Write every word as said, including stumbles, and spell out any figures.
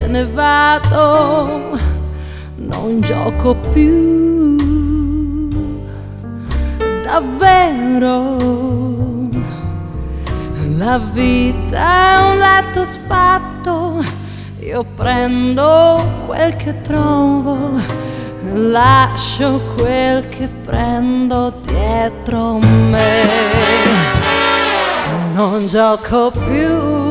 ne vado, non gioco più, davvero. La vita è un letto sfatto, io prendo quel che trovo, lascio quel che prendo dietro me. Non gioco più,